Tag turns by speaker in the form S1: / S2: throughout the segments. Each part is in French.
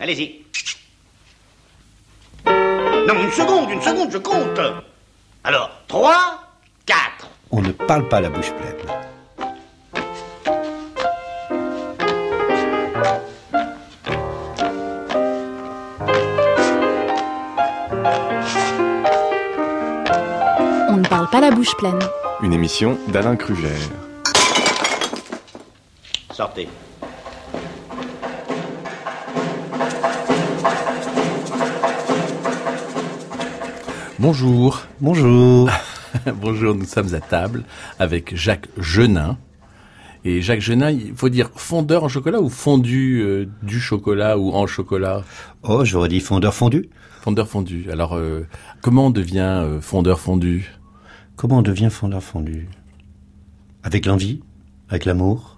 S1: Allez-y. Non, une seconde, je compte. Alors, 3, 4.
S2: On ne parle pas la bouche pleine.
S3: On ne parle pas la bouche pleine.
S4: Une émission d'Alain Krugère.
S1: Sortez.
S5: Bonjour.
S2: Bonjour.
S5: Bonjour, nous sommes à table avec Jacques Genin. Et Jacques Genin, il faut dire fondeur en chocolat ou fondu du chocolat ou en chocolat?
S2: Oh, j'aurais dit fondeur fondu.
S5: Fondeur fondu. Alors, comment on devient fondeur fondu?
S2: Comment on devient fondeur fondu? Avec l'envie, avec l'amour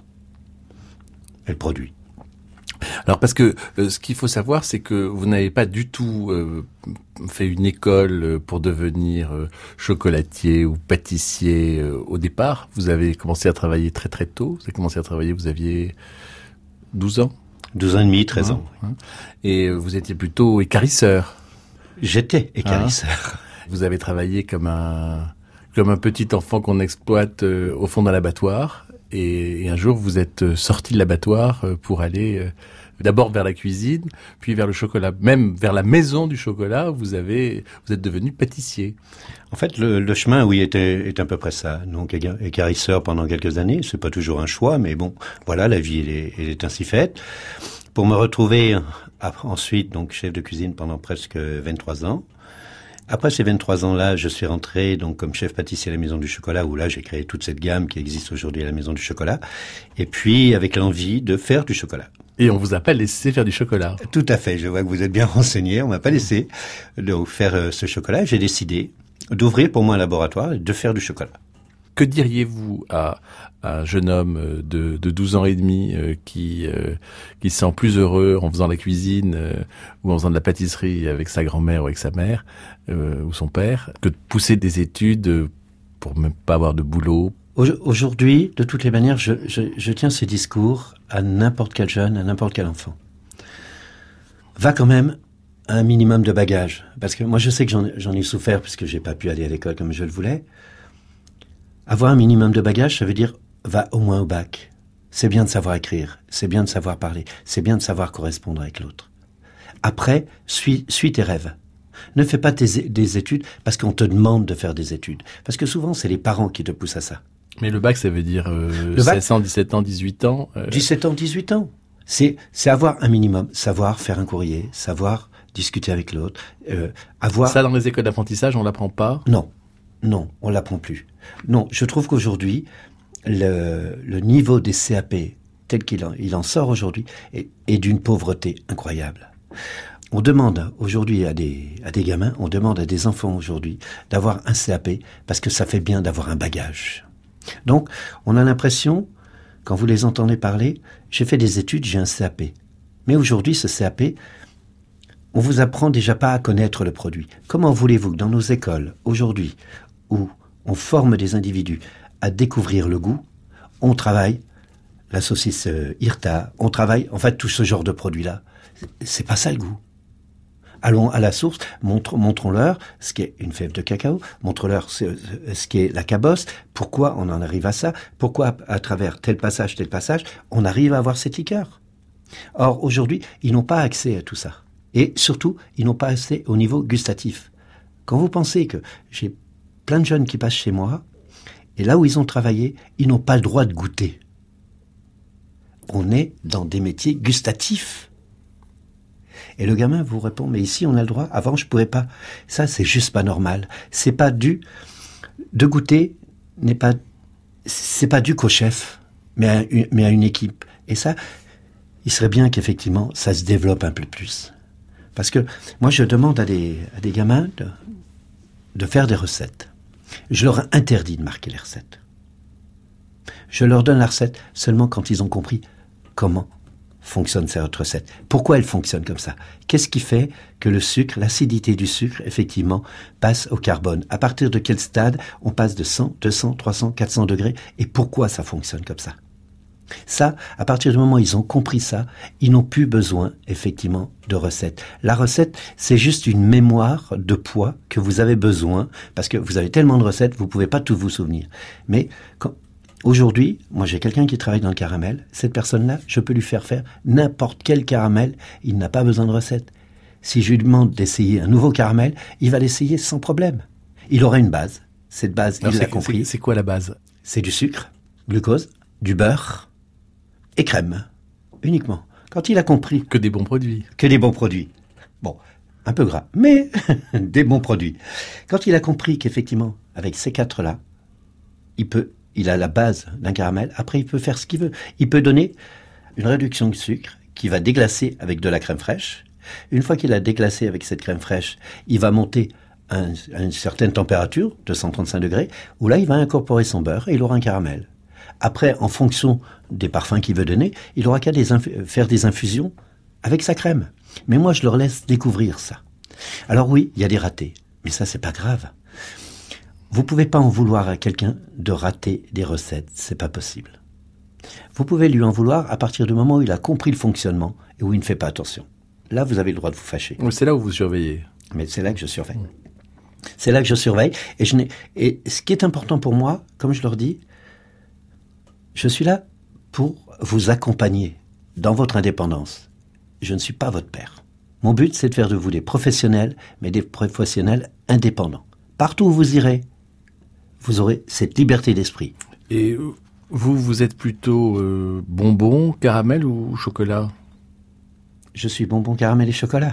S2: et le produit.
S5: Alors parce que ce qu'il faut savoir, c'est que vous n'avez pas du tout fait une école pour devenir chocolatier ou pâtissier au départ. Vous avez commencé à travailler très très tôt. Vous avez commencé à travailler, vous aviez 12 ans
S2: 12 ans et demi, 13 ans.
S5: Et vous étiez plutôt équarrisseur.
S2: J'étais équarrisseur.
S5: Vous avez travaillé comme un petit enfant qu'on exploite au fond d'un abattoir. Et un jour, vous êtes sorti de l'abattoir pour aller d'abord vers la cuisine, puis vers le chocolat. Même vers la maison du chocolat, vous êtes devenu pâtissier.
S2: En fait, le chemin, oui, est à peu près ça. Donc, équarrisseur pendant quelques années, c'est pas toujours un choix, mais bon, voilà, la vie, elle est ainsi faite. Pour me retrouver ensuite, donc, chef de cuisine pendant presque 23 ans. Après ces 23 ans-là, je suis rentré donc comme chef pâtissier à la Maison du Chocolat, où là, j'ai créé toute cette gamme qui existe aujourd'hui à la Maison du Chocolat. Et puis, avec l'envie de faire du chocolat.
S5: Et on vous a pas laissé faire du chocolat.
S2: Tout à fait. Je vois que vous êtes bien renseigné. On m'a pas laissé faire ce chocolat. J'ai décidé d'ouvrir pour moi un laboratoire et de faire du chocolat.
S5: Que diriez-vous à un jeune homme de 12 ans et demi qui se sent plus heureux en faisant la cuisine ou en faisant de la pâtisserie avec sa grand-mère ou avec sa mère ou son père que de pousser des études pour même pas avoir de boulot?
S2: Aujourd'hui, de toutes les manières, je tiens ce discours à n'importe quel jeune, à n'importe quel enfant. Va quand même à un minimum de bagages. Parce que moi, je sais que j'en ai souffert puisque j'ai pas pu aller à l'école comme je le voulais. Avoir un minimum de bagages, ça veut dire va au moins au bac. C'est bien de savoir écrire, c'est bien de savoir parler, c'est bien de savoir correspondre avec l'autre. Après, suis tes rêves. Ne fais pas des études parce qu'on te demande de faire des études. Parce que souvent, c'est les parents qui te poussent à ça.
S5: Mais le bac, ça veut dire 16 ans, 17 ans, 18 ans
S2: 17 ans, 18 ans. C'est avoir un minimum, savoir faire un courrier, savoir discuter avec l'autre, avoir...
S5: Ça, dans les écoles d'apprentissage, on l'apprend pas?
S2: Non, on l'apprend plus. Non, je trouve qu'aujourd'hui, le niveau des CAP, tel qu'il en sort aujourd'hui, est d'une pauvreté incroyable. On demande aujourd'hui à des gamins, on demande à des enfants aujourd'hui d'avoir un CAP parce que ça fait bien d'avoir un bagage. Donc, on a l'impression, quand vous les entendez parler, j'ai fait des études, j'ai un CAP. Mais aujourd'hui, ce CAP, on vous apprend déjà pas à connaître le produit. Comment voulez-vous que dans nos écoles, aujourd'hui, où on forme des individus à découvrir le goût, on travaille la saucisse Irta, on travaille, en fait, tout ce genre de produits-là. C'est pas ça le goût. Allons à la source, montrons-leur ce qu'est une fève de cacao, montrons-leur ce qu'est la cabosse, pourquoi on en arrive à ça, pourquoi à travers tel passage, on arrive à avoir cette liqueur. Or, aujourd'hui, ils n'ont pas accès à tout ça. Et surtout, ils n'ont pas accès au niveau gustatif. Quand vous pensez que j'ai plein de jeunes qui passent chez moi, et là où ils ont travaillé, ils n'ont pas le droit de goûter. On est dans des métiers gustatifs. Et le gamin vous répond, mais ici on a le droit, avant je pouvais pas. Ça, c'est juste pas normal. C'est pas dû, de goûter c'est pas dû qu'au chef, mais à une équipe. Et ça, il serait bien qu'effectivement, ça se développe un peu plus. Parce que moi, je demande à des gamins de faire des recettes. Je leur interdis de marquer les recettes. Je leur donne la recette seulement quand ils ont compris comment fonctionne cette recette. Pourquoi elle fonctionne comme ça? Qu'est-ce qui fait que le sucre, l'acidité du sucre, effectivement, passe au carbone? À partir de quel stade on passe de 100, 200, 300, 400 degrés? Et pourquoi ça fonctionne comme ça? Ça, à partir du moment où ils ont compris ça, ils n'ont plus besoin, effectivement, de recettes. La recette, c'est juste une mémoire de poids que vous avez besoin, parce que vous avez tellement de recettes, vous pouvez pas tout vous souvenir. Mais aujourd'hui, moi j'ai quelqu'un qui travaille dans le caramel, cette personne-là, je peux lui faire n'importe quel caramel, il n'a pas besoin de recettes. Si je lui demande d'essayer un nouveau caramel, il va l'essayer sans problème. Il aura une base. Cette base, il l'a compris.
S5: C'est quoi la base?
S2: C'est du sucre, glucose, du beurre et crème, uniquement. Quand il a compris...
S5: Que des bons produits.
S2: Que des bons produits. Bon, un peu gras, mais des bons produits. Quand il a compris qu'effectivement, avec ces quatre-là, il a la base d'un caramel, après il peut faire ce qu'il veut. Il peut donner une réduction de sucre qui va déglacer avec de la crème fraîche. Une fois qu'il a déglacé avec cette crème fraîche, il va monter à une certaine température, 235 degrés, où là, il va incorporer son beurre et il aura un caramel. Après, en fonction des parfums qu'il veut donner, il aura qu'à faire des infusions avec sa crème. Mais moi, je leur laisse découvrir ça. Alors oui, il y a des ratés, mais ça, c'est pas grave. Vous pouvez pas en vouloir à quelqu'un de rater des recettes, c'est pas possible. Vous pouvez lui en vouloir à partir du moment où il a compris le fonctionnement et où il ne fait pas attention. Là, vous avez le droit de vous fâcher.
S5: C'est là où vous surveillez.
S2: Mais c'est là que je surveille. C'est là que je surveille. Et ce qui est important pour moi, comme je leur dis, je suis là pour vous accompagner dans votre indépendance. Je ne suis pas votre père. Mon but, c'est de faire de vous des professionnels, mais des professionnels indépendants. Partout où vous irez, vous aurez cette liberté d'esprit.
S5: Et vous êtes plutôt bonbon, caramel ou chocolat?
S2: Je suis bonbon, caramel et chocolat.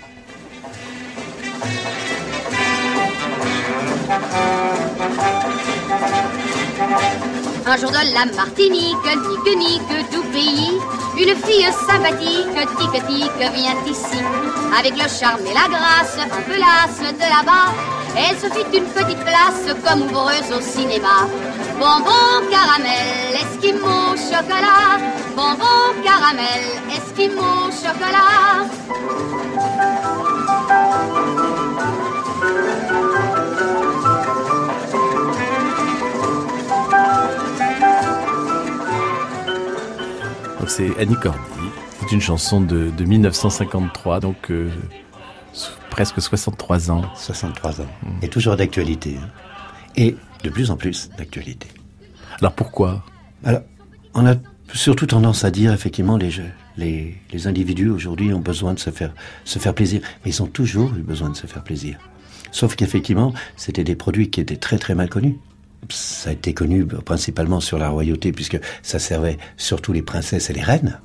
S3: Un jour de la Martinique, nique tout pays, une fille sympathique, tic-tic, vient ici. Avec le charme et la grâce, un peu lasse de là-bas, elle se fit une petite place comme ouvreuse au cinéma. Bonbon, caramel, esquimau, chocolat. Bonbon, caramel, esquimau, chocolat.
S5: Donc c'est Annie Cordy, c'est une chanson de 1953, donc presque 63 ans.
S2: 63 ans. Et toujours d'actualité. Et de plus en plus d'actualité.
S5: Alors pourquoi?
S2: Alors, on a surtout tendance à dire, effectivement, les individus aujourd'hui ont besoin de se faire plaisir. Mais ils ont toujours eu besoin de se faire plaisir. Sauf qu'effectivement, c'était des produits qui étaient très très mal connus. Ça a été connu principalement sur la royauté, puisque ça servait surtout les princesses et les reines.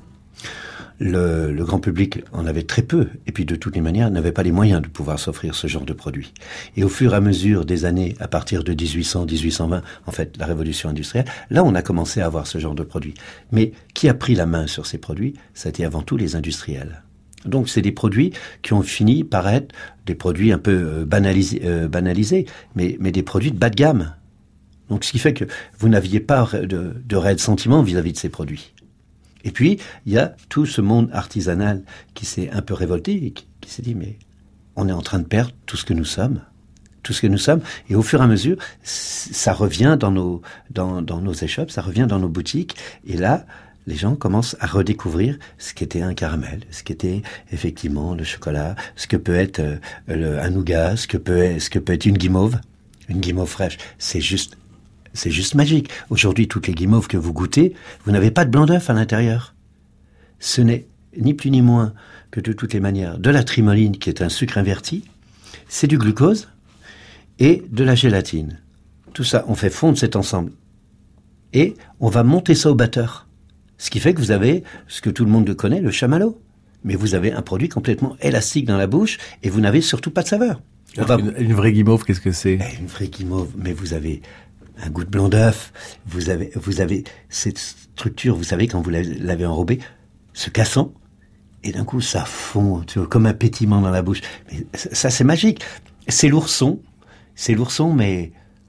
S2: Le grand public en avait très peu, et puis de toutes les manières n'avait pas les moyens de pouvoir s'offrir ce genre de produit. Et au fur et à mesure des années, à partir de 1800, 1820, en fait, la révolution industrielle, là on a commencé à avoir ce genre de produits. Mais qui a pris la main sur ces produits? Ça a été avant tout les industriels. Donc c'est des produits qui ont fini par être des produits un peu banalisés, mais des produits de bas de gamme. Donc ce qui fait que vous n'aviez pas de réel sentiment vis-à-vis de ces produits. Et puis, il y a tout ce monde artisanal qui s'est un peu révolté et qui s'est dit, mais on est en train de perdre tout ce que nous sommes. Tout ce que nous sommes. Et au fur et à mesure, ça revient dans nos échoppes, ça revient dans nos boutiques. Et là, les gens commencent à redécouvrir ce qu'était un caramel, ce qu'était effectivement le chocolat, ce que peut être un nougat, ce que peut être une guimauve fraîche. C'est juste magique. Aujourd'hui, toutes les guimauves que vous goûtez, vous n'avez pas de blanc d'œuf à l'intérieur. Ce n'est ni plus ni moins que de toutes les manières de la trimoline, qui est un sucre inverti, c'est du glucose et de la gélatine. Tout ça, on fait fondre cet ensemble. Et on va monter ça au batteur. Ce qui fait que vous avez ce que tout le monde connaît, le chamallow. Mais vous avez un produit complètement élastique dans la bouche et vous n'avez surtout pas de saveur.
S5: Une vraie guimauve, qu'est-ce que c'est?
S2: Une vraie guimauve, mais vous avez un goût de blanc d'œuf, vous avez cette structure, vous savez, quand vous l'avez enrobé, ce cassant, et d'un coup, ça fond, tu vois, comme un pétillement dans la bouche. Mais ça, c'est magique. C'est l'ourson, mais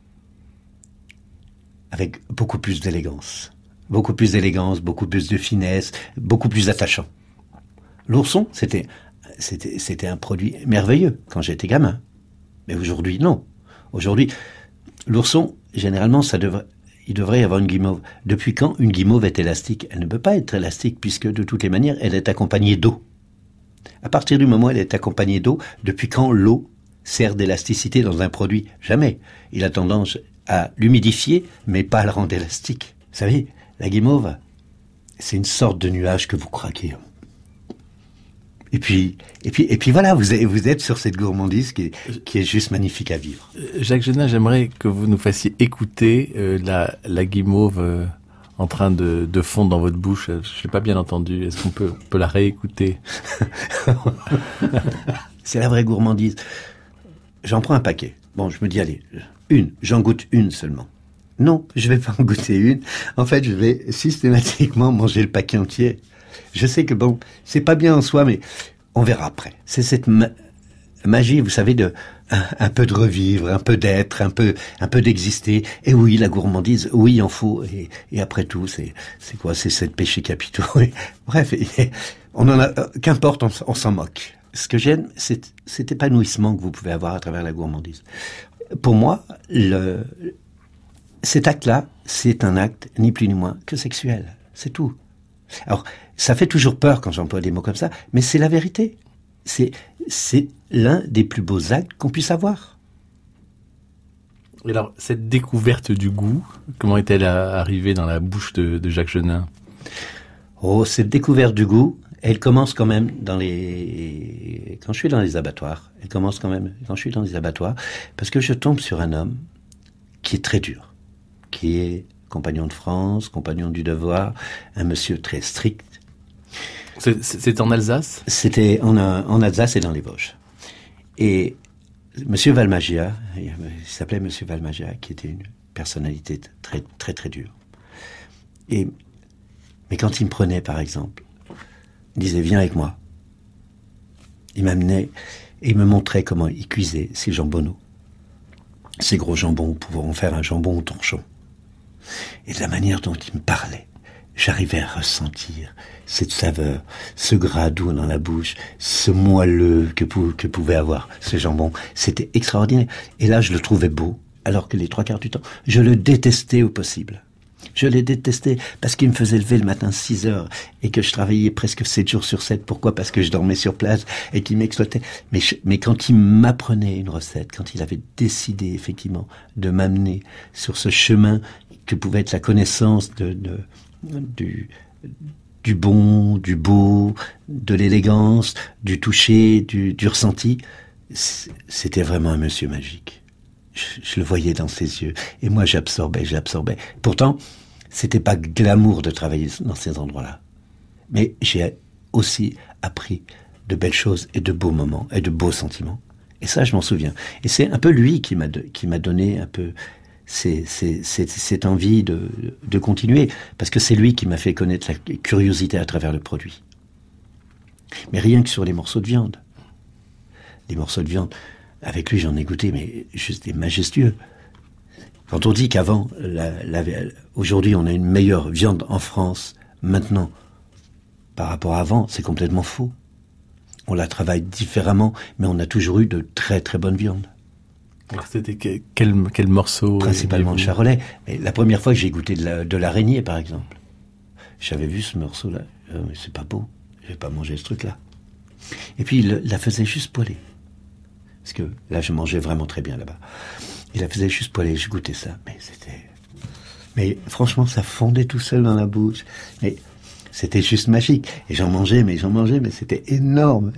S2: avec beaucoup plus d'élégance. Beaucoup plus d'élégance, beaucoup plus de finesse, beaucoup plus attachant. L'ourson, c'était un produit merveilleux quand j'étais gamin. Mais aujourd'hui, non. Aujourd'hui, l'ourson, généralement, il devrait y avoir une guimauve. Depuis quand une guimauve est élastique? Elle ne peut pas être élastique puisque de toutes les manières, elle est accompagnée d'eau. À partir du moment où elle est accompagnée d'eau, depuis quand l'eau sert d'élasticité dans un produit? Jamais. Il a tendance à l'humidifier, mais pas à le rendre élastique. Vous savez, la guimauve, c'est une sorte de nuage que vous craquez. Et puis voilà, vous êtes sur cette gourmandise qui est juste magnifique à vivre.
S5: Jacques Genin, j'aimerais que vous nous fassiez écouter la guimauve en train de fondre dans votre bouche. Je l'ai pas bien entendu. Est-ce qu'on peut la réécouter?
S2: C'est la vraie gourmandise. J'en prends un paquet. Bon, je me dis, allez, j'en goûte une seulement. Non, je vais pas en goûter une. En fait, je vais systématiquement manger le paquet entier. Je sais que bon, c'est pas bien en soi, mais on verra après. C'est cette magie, vous savez, un peu de revivre, un peu d'être, un peu d'exister. Et oui, la gourmandise, oui, il en faut. Et après tout, c'est quoi? C'est 7 péchés capitaux. Bref, on en a, qu'importe, on s'en moque. Ce que j'aime, c'est cet épanouissement que vous pouvez avoir à travers la gourmandise. Pour moi, cet acte-là, c'est un acte ni plus ni moins que sexuel. C'est tout. Alors, ça fait toujours peur quand j'emploie des mots comme ça, mais c'est la vérité. C'est l'un des plus beaux actes qu'on puisse avoir.
S5: Et alors, cette découverte du goût, comment est-elle arrivée dans la bouche de Jacques Genin?
S2: Oh, cette découverte du goût, elle commence quand même quand je suis dans les abattoirs. Elle commence quand même quand je suis dans les abattoirs, parce que je tombe sur un homme qui est très dur, qui est compagnon de France, compagnon du devoir, un monsieur très strict.
S5: C'est en Alsace?
S2: C'était en Alsace et dans les Vosges. Et monsieur Valmagia, il s'appelait monsieur Valmagia, qui était une personnalité très très très dure. Mais quand il me prenait, par exemple, il disait, viens avec moi. Il m'amenait et il me montrait comment il cuisait ses jambonneaux. Ces gros jambons pour en faire un jambon au torchon. Et de la manière dont il me parlait, j'arrivais à ressentir cette saveur, ce gras doux dans la bouche, ce moelleux que pouvait avoir ce jambon. C'était extraordinaire. Et là, je le trouvais beau, alors que les 3/4 du temps, je le détestais au possible. Je l'ai détesté parce qu'il me faisait lever le matin 6 heures et que je travaillais presque 7 jours sur 7. Pourquoi? Parce que je dormais sur place et qu'il m'exploitait. Mais quand il m'apprenait une recette, quand il avait décidé effectivement de m'amener sur ce chemin que pouvait être la connaissance du bon, du beau, de l'élégance, du toucher, du ressenti, c'était vraiment un monsieur magique. Je le voyais dans ses yeux. Et moi, j'absorbais. Pourtant, c'était pas glamour de travailler dans ces endroits-là. Mais j'ai aussi appris de belles choses et de beaux moments et de beaux sentiments. Et ça, je m'en souviens. Et c'est un peu lui qui m'a donné un peu cette envie de continuer. Parce que c'est lui qui m'a fait connaître la curiosité à travers le produit. Mais rien que sur les morceaux de viande. Les morceaux de viande, avec lui, j'en ai goûté, mais juste des majestueux. Quand on dit qu'avant, aujourd'hui, on a une meilleure viande en France, maintenant, par rapport à avant, c'est complètement faux. On la travaille différemment, mais on a toujours eu de très très bonnes viandes.
S5: Alors c'était quel morceau?
S2: Principalement le charolais. Mais la première fois que j'ai goûté de l'araignée, par exemple, j'avais vu ce morceau-là. Mais c'est pas beau, je vais pas manger ce truc-là. Et puis il la faisait juste poêler. Parce que là, je mangeais vraiment très bien là-bas. Il la faisait juste poêler, je goûtais ça. Mais franchement, ça fondait tout seul dans la bouche. Mais c'était juste magique. Et j'en mangeais, mais c'était énorme.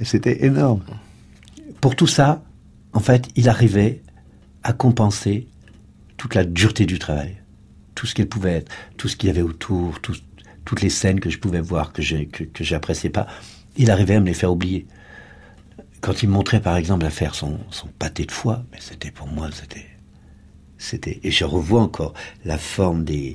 S2: Pour tout ça, en fait, il arrivait à compenser toute la dureté du travail. Tout ce qu'elle pouvait être, tout ce qu'il y avait autour, toutes les scènes que je pouvais voir, que j'appréciais pas. Il arrivait à me les faire oublier. Quand il me montrait, par exemple, à faire son pâté de foie, mais c'était pour moi, c'était, et je revois encore la forme des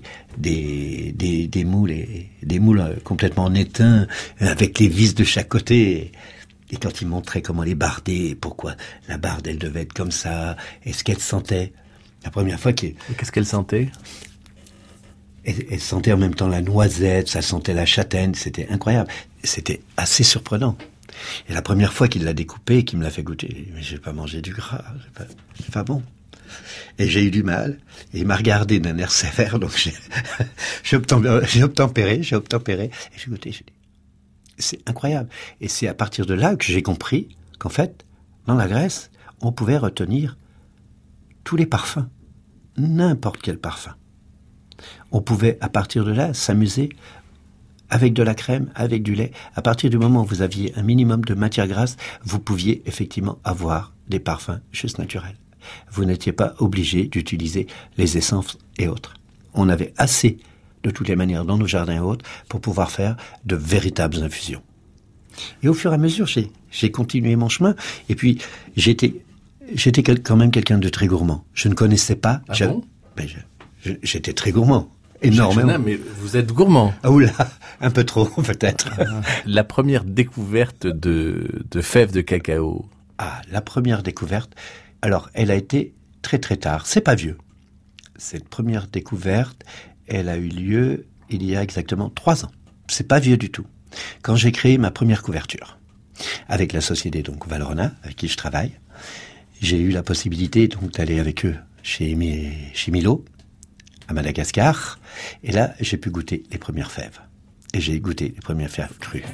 S2: moules, des moules complètement en étain, avec les vis de chaque côté. Et quand il montrait comment les barder, et pourquoi la barde, elle devait être comme ça, et ce qu'elle sentait. La première fois
S5: Qu'est-ce qu'elle sentait?
S2: Elle sentait en même temps la noisette, ça sentait la châtaigne, c'était incroyable. C'était assez surprenant. Et la première fois qu'il l'a découpé, qu'il me l'a fait goûter, mais je vais pas manger du gras, c'est pas bon. Et j'ai eu du mal. Et il m'a regardé d'un air sévère, donc j'ai obtempéré. Et j'ai goûté, j'ai dit, c'est incroyable. Et c'est à partir de là que j'ai compris qu'en fait, dans la Grèce, on pouvait retenir tous les parfums. N'importe quel parfum. On pouvait, à partir de là, s'amuser avec de la crème, avec du lait. À partir du moment où vous aviez un minimum de matière grasse, vous pouviez effectivement avoir des parfums juste naturels. Vous n'étiez pas obligé d'utiliser les essences et autres. On avait assez, de toutes les manières, dans nos jardins et autres, pour pouvoir faire de véritables infusions. Et au fur et à mesure, j'ai continué mon chemin. Et puis, j'étais quand même quelqu'un de très gourmand. Je ne connaissais pas...
S5: Ah bon ?
S2: J'étais très gourmand. Énormément.
S5: Mais vous êtes gourmand.
S2: Ah oula, un peu trop peut-être.
S5: La première découverte de fèves de cacao.
S2: Ah, la première découverte. Alors, elle a été très très tard. C'est pas vieux. Cette première découverte, elle a eu lieu il y a exactement 3 ans. C'est pas vieux du tout. Quand j'ai créé ma première couverture avec la société donc Valrhona avec qui je travaille, j'ai eu la possibilité donc d'aller avec eux chez Milo à Madagascar, et là, j'ai pu goûter les premières fèves. Et j'ai goûté les premières fèves crues.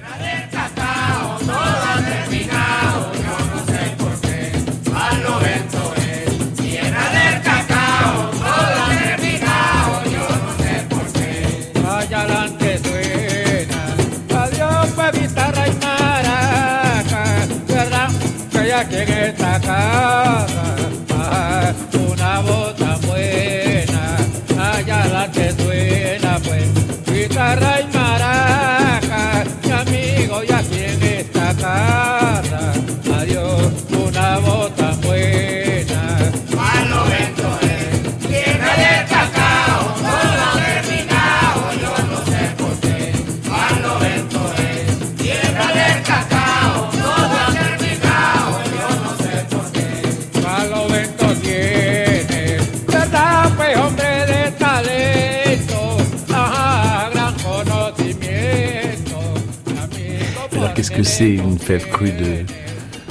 S6: Que suena pues guitarra y maraca, mi amigo y aquí en esta casa, adiós, una bota buena. Palo Vento es tierra del cacao, todo terminado, yo no sé por qué. Palo Vento es tierra del cacao, todo terminado, yo no sé por qué. Palo Vento tiene, verdad pues hombre de talento, ajá, gran conocimiento.
S5: Alors qu'est-ce que c'est une fève crue de cacao ?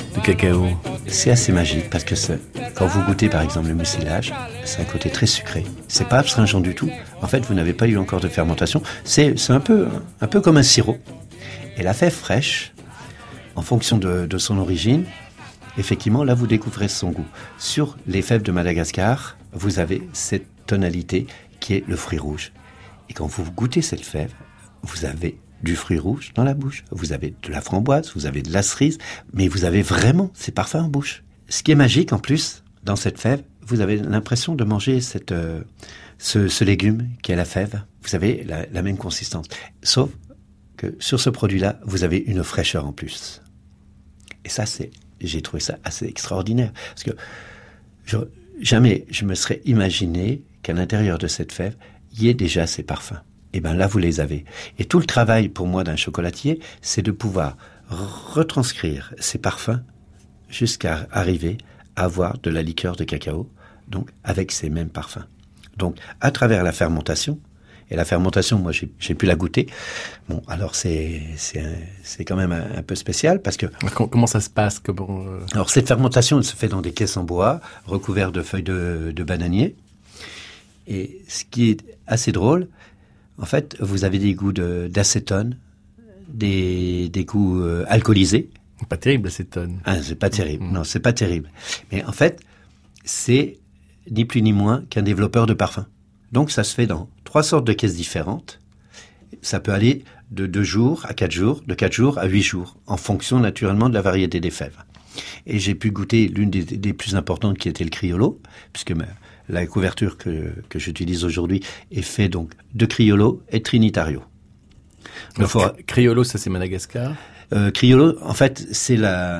S2: C'est assez magique parce que quand vous goûtez par exemple le mucilage, c'est un côté très sucré. C'est pas astringent du tout. En fait, vous n'avez pas eu encore de fermentation. C'est un peu comme un sirop. Et la fève fraîche, en fonction de son origine, effectivement, là vous découvrez son goût. Sur les fèves de Madagascar, vous avez cette tonalité qui est le fruit rouge. Et quand vous goûtez cette fève, vous avez du fruit rouge dans la bouche, vous avez de la framboise, vous avez de la cerise, mais vous avez vraiment ces parfums en bouche. Ce qui est magique en plus, dans cette fève, vous avez l'impression de manger ce légume qui est la fève. Vous avez la même consistance. Sauf que sur ce produit-là, vous avez une fraîcheur en plus. Et ça, j'ai trouvé ça assez extraordinaire. Parce que jamais je me serais imaginé qu'à l'intérieur de cette fève, il y ait déjà ces parfums. Et bien là, vous les avez. Et tout le travail pour moi d'un chocolatier, c'est de pouvoir retranscrire ces parfums jusqu'à arriver à avoir de la liqueur de cacao, donc avec ces mêmes parfums. Donc, à travers la fermentation, et la fermentation, moi, j'ai pu la goûter. Bon, alors c'est quand même un peu spécial parce que...
S5: Comment ça se passe ?
S2: Alors, cette fermentation, elle se fait dans des caisses en bois, recouvertes de feuilles de bananier. Et ce qui est assez drôle, en fait, vous avez des goûts d'acétone, des goûts alcoolisés.
S5: Pas terrible, l'acétone.
S2: Ah, c'est pas terrible. Non, c'est pas terrible. Mais en fait, c'est ni plus ni moins qu'un développeur de parfum. Donc, ça se fait dans 3 sortes de caisses différentes. Ça peut aller de 2 jours à 4 jours, de 4 jours à 8 jours, en fonction naturellement de la variété des fèves. Et j'ai pu goûter l'une des plus importantes qui était le Criollo, puisque la couverture que j'utilise aujourd'hui est faite donc de Criollo et Trinitario.
S5: Criollo, ça c'est Madagascar.
S2: Criollo, en fait, c'est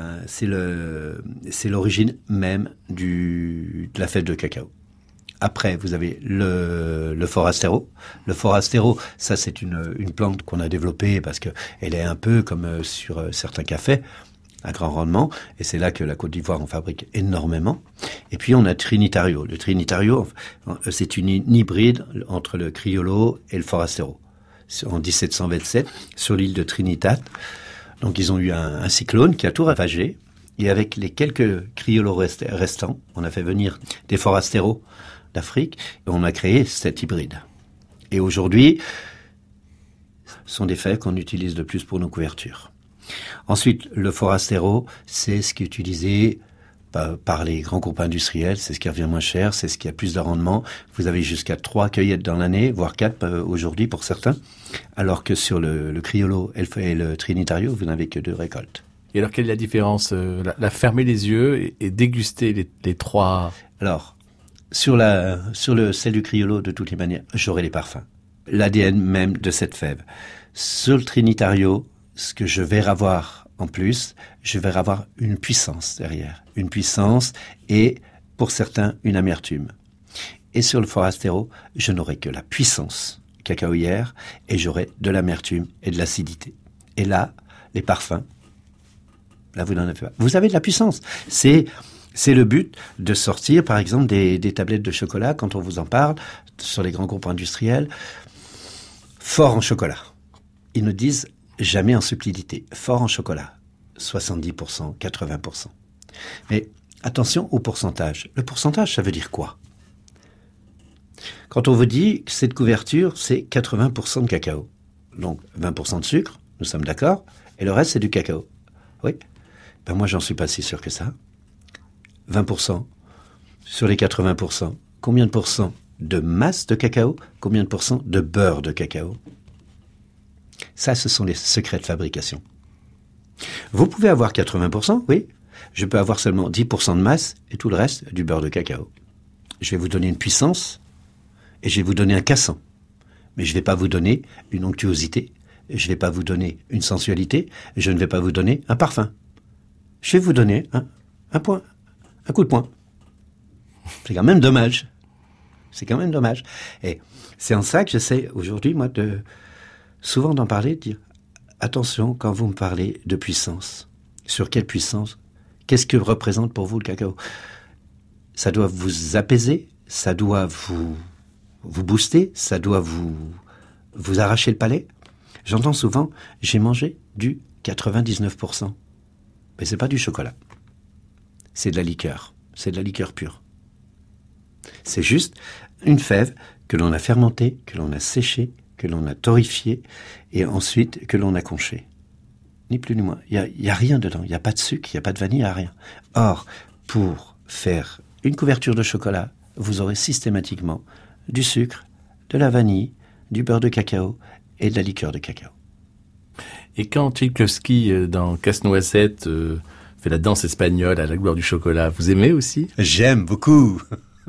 S2: l'origine même de la fève de cacao. Après, vous avez le forastero. Le forastero, ça c'est une plante qu'on a développée parce que elle est un peu comme sur certains cafés à grand rendement, et c'est là que la Côte d'Ivoire en fabrique énormément. Et puis on a Trinitario. Le Trinitario, c'est une hybride entre le Criollo et le forastero. En 1727, sur l'île de Trinidad. Donc ils ont eu un cyclone qui a tout ravagé. Et avec les quelques criollos restants, on a fait venir des forasteros d'Afrique et on a créé cet hybride. Et aujourd'hui, ce sont des fèves qu'on utilise de plus pour nos couvertures. Ensuite, le forastero, c'est ce qui est utilisé par les grands groupes industriels, c'est ce qui revient moins cher, c'est ce qui a plus de rendement. Vous avez jusqu'à 3 cueillettes dans l'année, voire 4 aujourd'hui pour certains, alors que sur le criollo et le trinitario, vous n'avez que 2 récoltes.
S5: Et alors, quelle est la différence la fermer les yeux et déguster les 3...
S2: Alors, sur celle du criollo, de toutes les manières, j'aurai les parfums. L'ADN même de cette fève. Sur le trinitario, ce que je vais avoir en plus, je vais avoir une puissance derrière. Une puissance et, pour certains, une amertume. Et sur le forastero, je n'aurai que la puissance cacaoyère et j'aurai de l'amertume et de l'acidité. Et là, les parfums, là vous n'en avez pas. Vous avez de la puissance. C'est le but de sortir, par exemple, des tablettes de chocolat, quand on vous en parle, sur les grands groupes industriels, fort en chocolat. Ils ne disent jamais en subtilité. Fort en chocolat. 70%, 80%. Mais attention au pourcentage. Le pourcentage, ça veut dire quoi? Quand on vous dit que cette couverture, c'est 80% de cacao. Donc 20% de sucre, nous sommes d'accord, et le reste, c'est du cacao. Oui. Ben moi, j'en suis pas si sûr que ça. 20% sur les 80%. Combien de pourcents de masse de cacao? Combien de pourcents de beurre de cacao? Ça, ce sont les secrets de fabrication. Vous pouvez avoir 80%, oui. Je peux avoir seulement 10% de masse et tout le reste du beurre de cacao. Je vais vous donner une puissance et je vais vous donner un cassant. Mais je ne vais pas vous donner une onctuosité, je ne vais pas vous donner une sensualité, je ne vais pas vous donner un parfum. Je vais vous donner un point, un coup de poing. C'est quand même dommage. C'est quand même dommage. Et c'est en ça que j'essaie aujourd'hui, moi, souvent d'en parler, de dire attention quand vous me parlez de puissance. Sur quelle puissance? Qu'est-ce que représente pour vous le cacao? Ça doit vous apaiser, ça doit vous booster, ça doit vous arracher le palais. J'entends souvent, j'ai mangé du 99%. Mais c'est pas du chocolat. C'est de la liqueur. C'est de la liqueur pure. C'est juste une fève que l'on a fermentée, que l'on a séchée, que l'on a torréfiée et ensuite que l'on a conchée. Ni plus ni moins. Il y a rien dedans. Il n'y a pas de sucre, il n'y a pas de vanille, il n'y a rien. Or, pour faire une couverture de chocolat, vous aurez systématiquement du sucre, de la vanille, du beurre de cacao et de la liqueur de cacao.
S5: Et quand Tchaïkovski, dans Casse-Noisette, fait la danse espagnole à la gloire du chocolat, vous aimez aussi?
S2: J'aime beaucoup.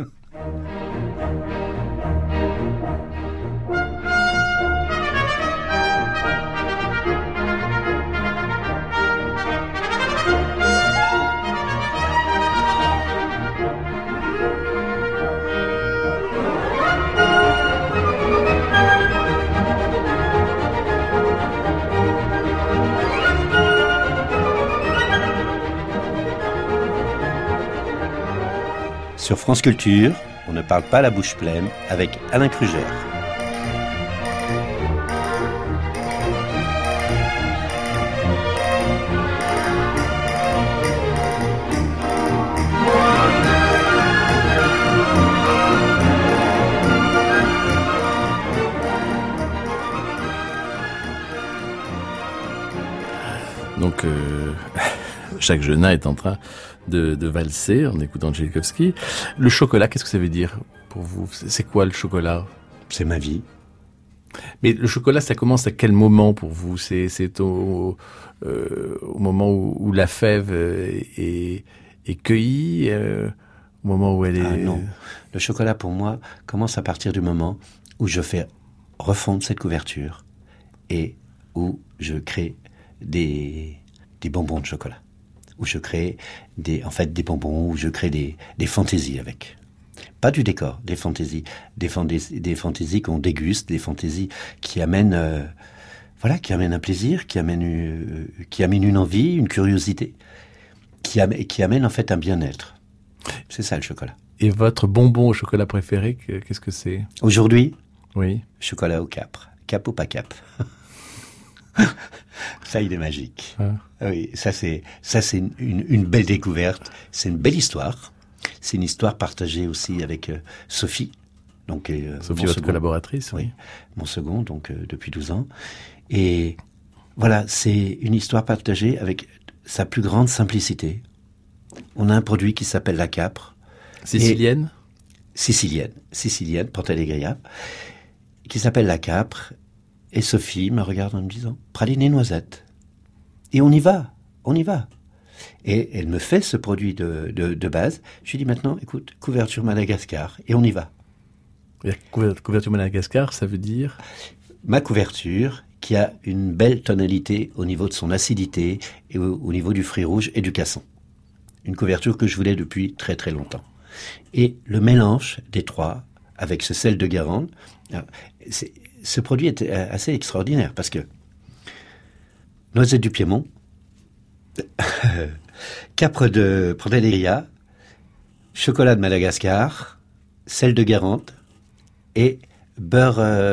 S2: Sur France Culture, on ne parle pas la bouche pleine avec Alain Krugère.
S5: Donc, Jacques Genin est en train de valser en écoutant Tchaïkovski. Le chocolat, qu'est-ce que ça veut dire pour vous? C'est quoi le chocolat?
S2: C'est ma vie.
S5: Mais le chocolat, ça commence à quel moment pour vous? C'est au moment où la fève est cueillie, au moment où elle est...
S2: Ah non, le chocolat pour moi commence à partir du moment où je fais refondre cette couverture et où je crée des bonbons de chocolat. Où je crée des bonbons, où je crée des fantaisies avec. Pas du décor, des fantaisies. Des fantaisies qu'on déguste, des fantaisies qui amènent, qui amènent un plaisir, qui amènent une envie, une curiosité, qui amènent en fait un bien-être. C'est ça le chocolat.
S5: Et votre bonbon au chocolat préféré, qu'est-ce que c'est?
S2: Aujourd'hui?
S5: Oui.
S2: Chocolat au cap. Cap ou pas cap? Ça, il est magique.
S5: Ah.
S2: Oui, ça c'est une belle découverte. C'est une belle histoire. C'est une histoire partagée aussi avec Sophie. Donc,
S5: Sophie, votre collaboratrice, oui.
S2: Mon second, donc depuis 12 ans. Et voilà, c'est une histoire partagée avec sa plus grande simplicité. On a un produit qui s'appelle la Capre.
S5: Sicilienne,
S2: Porta Alegria, qui s'appelle la Capre. Et Sophie me regarde en me disant « Praliné noisette ». Et on y va. Et elle me fait ce produit de base. Je lui dis maintenant, écoute, couverture Madagascar, et on y va.
S5: Et couverture Madagascar, ça veut dire?
S2: Ma couverture, qui a une belle tonalité au niveau de son acidité, et au niveau du fruit rouge et du casson. Une couverture que je voulais depuis très très longtemps. Et le mélange des trois, avec ce sel de Guérande, ce produit est assez extraordinaire parce que noisette du Piémont, Capre de Porta Alegria, chocolat de Madagascar, sel de Guérande et beurre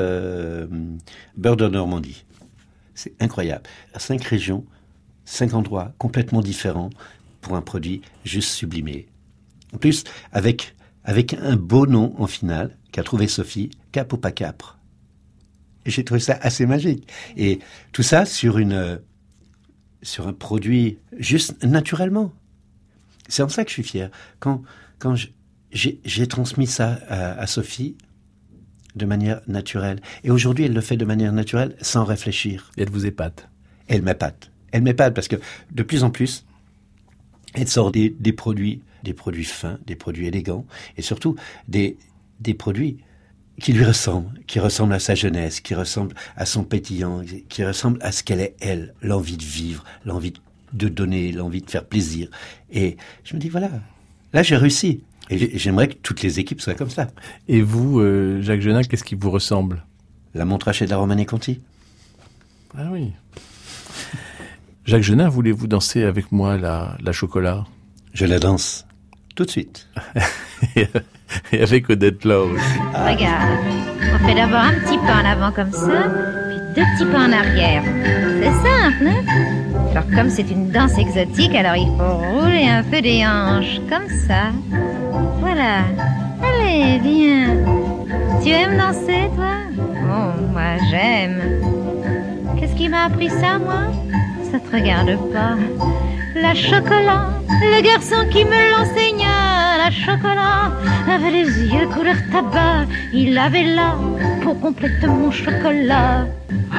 S2: de Normandie. C'est incroyable. 5 régions, 5 endroits complètement différents pour un produit juste sublimé. En plus, avec un beau nom en finale qu'a trouvé Sophie, Cap ou pas Capre. Et j'ai trouvé ça assez magique. Et tout ça sur un produit juste naturellement. C'est en ça que je suis fier. Quand j'ai transmis ça à Sophie de manière naturelle. Et aujourd'hui, elle le fait de manière naturelle, sans réfléchir.
S5: Et elle vous épate.
S2: Elle m'épate. Elle m'épate parce que de plus en plus, elle sort des produits fins, des produits élégants, et surtout des produits qui lui ressemblent, qui ressemblent à sa jeunesse, qui ressemblent à son pétillant, qui ressemblent à ce qu'elle est, elle, l'envie de vivre, l'envie de donner, l'envie de faire plaisir. Et je me dis, voilà, là j'ai réussi. Et j'aimerais que toutes les équipes soient comme ça.
S5: Et vous, Jacques Genin, qu'est-ce qui vous ressemble?
S2: La Montrachet de la Romanée Conti.
S5: Ah oui. Jacques Genin, voulez-vous danser avec moi la chocolat?
S2: Je la danse tout de suite.
S5: Et avec Odette Laure aussi.
S7: Regarde, on fait d'abord un petit pas en avant comme ça, puis 2 petits pas en arrière. C'est simple, hein? Alors comme c'est une danse exotique, alors il faut rouler un peu des hanches, comme ça. Voilà. Allez, viens. Tu aimes danser, toi? Oh, moi j'aime. Qu'est-ce qui m'a appris ça, moi? Ça te regarde pas. La chocolat, le garçon qui me l'enseigna. La chocolat avait les yeux couleur tabac. Il avait là pour compléter mon chocolat.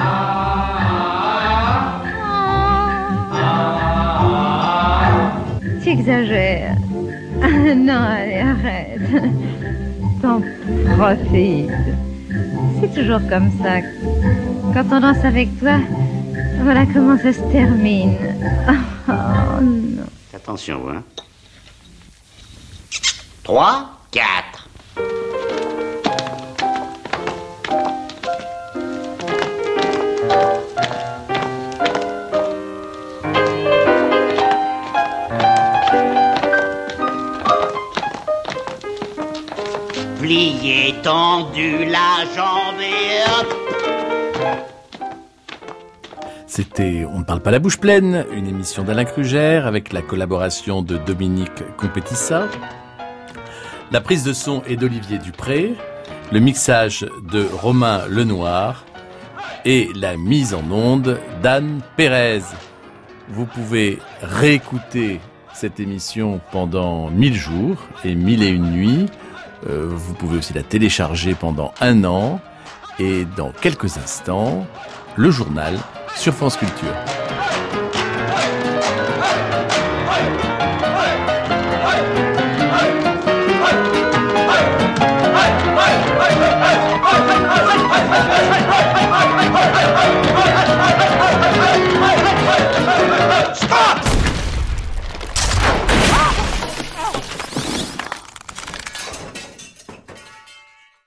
S7: Tu exagères. Non, allez, arrête. T'en profites. C'est toujours comme ça. Quand on danse avec toi, voilà comment ça se termine. Oh non.
S1: Attention, hein. 3, 4. Plié, tendu, la jambe et hop.
S5: C'était On ne parle pas la bouche pleine, une émission d'Alain Krugère avec la collaboration de Dominique Compétissa. La prise de son est d'Olivier Dupré, le mixage de Romain Lenoir et la mise en onde d'Anne Pérez. Vous pouvez réécouter cette émission pendant 1000 jours et 1001 nuits. Vous pouvez aussi la télécharger pendant 1 an. Et dans quelques instants, le journal sur France Culture.